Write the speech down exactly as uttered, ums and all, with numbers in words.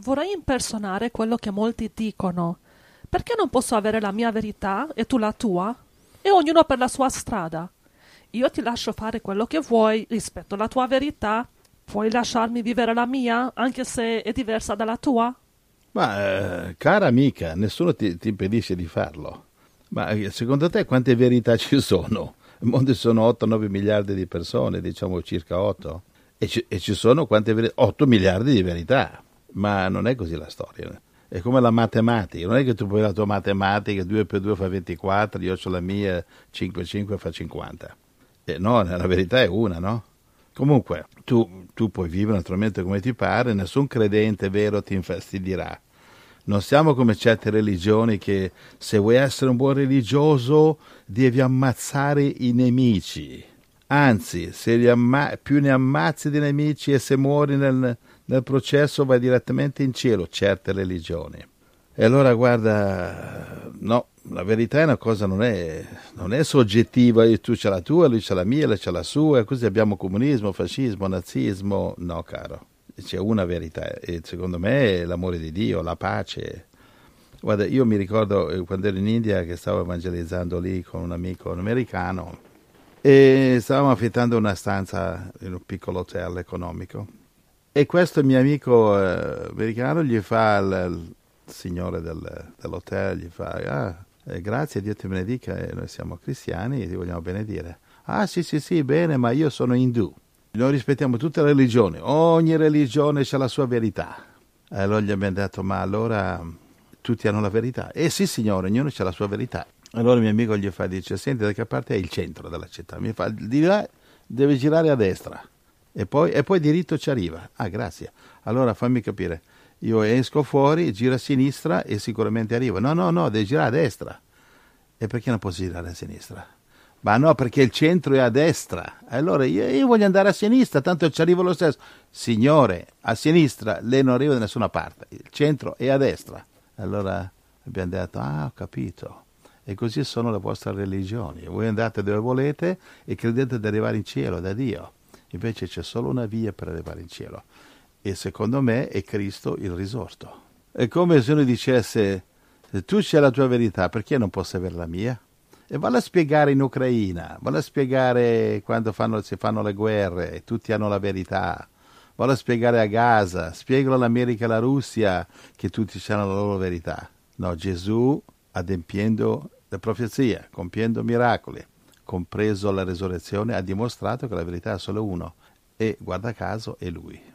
Vorrei impersonare quello che molti dicono. Perché non posso avere la mia verità e tu la tua? E ognuno per la sua strada. Io ti lascio fare quello che vuoi rispetto alla tua verità. Puoi lasciarmi vivere la mia, anche se è diversa dalla tua? Ma, eh, cara amica, nessuno ti, ti impedisce di farlo. Ma eh, secondo te quante verità ci sono? Nel mondo ci sono otto nove miliardi di persone, diciamo circa otto. E ci, e ci sono quante verità? otto miliardi di verità. Ma non è così la storia. È come la matematica. Non è che tu puoi la tua matematica, due più due fa ventiquattro, io ho la mia, cinque più cinque fa cinquanta. E no, la verità è una, no? Comunque, tu, tu puoi vivere naturalmente come ti pare, nessun credente vero ti infastidirà. Non siamo come certe religioni che se vuoi essere un buon religioso devi ammazzare i nemici. Anzi, se li amma- più ne ammazzi di nemici e se muori nel, nel processo vai direttamente in cielo, certe religioni. E allora guarda, no, la verità è una cosa, non è, non è soggettiva, tu c'hai la tua, lui c'ha la mia, lei c'ha la sua, e così abbiamo comunismo, fascismo, nazismo. No, caro, c'è una verità e secondo me è l'amore di Dio, la pace. Guarda, io mi ricordo quando ero in India che stavo evangelizzando lì con un amico americano e stavamo affittando una stanza in un piccolo hotel economico e questo mio amico eh, americano gli fa il, il signore del, dell'hotel, gli fa ah, eh, grazie, Dio ti benedica, e noi siamo cristiani e ti vogliamo benedire. Ah sì sì sì, bene, ma io sono indù. Noi rispettiamo tutte le religioni, ogni religione ha la sua verità. E allora gli abbiamo detto, ma allora tutti hanno la verità? Eh sì signore, ognuno ha la sua verità. Allora il mio amico gli fa, dice, senti, da che parte è il centro della città? Mi fa, di là deve girare a destra e poi, e poi diritto ci arriva. Ah, grazie. Allora fammi capire, io esco fuori, giro a sinistra e sicuramente arrivo. No, no, no, devi girare a destra. E perché non posso girare a sinistra? Ma no, perché il centro è a destra. Allora io, io voglio andare a sinistra, tanto ci arrivo lo stesso. Signore, a sinistra lei non arriva da nessuna parte, il centro è a destra. Allora abbiamo detto, ah, ho capito. E così sono le vostre religioni. Voi andate dove volete e credete di arrivare in cielo da Dio. Invece c'è solo una via per arrivare in cielo. E secondo me è Cristo il risorto. È come se uno dicesse, se tu c'hai la tua verità, perché non posso avere la mia? E valla a spiegare in Ucraina, valla a spiegare quando fanno, si fanno le guerre e tutti hanno la verità. Valla a spiegare a Gaza, spiegalo all'America e alla Russia che tutti hanno la loro verità. No, Gesù, adempiendo le profezie, compiendo miracoli, compreso la resurrezione, ha dimostrato che la verità è solo uno e, guarda caso, è Lui.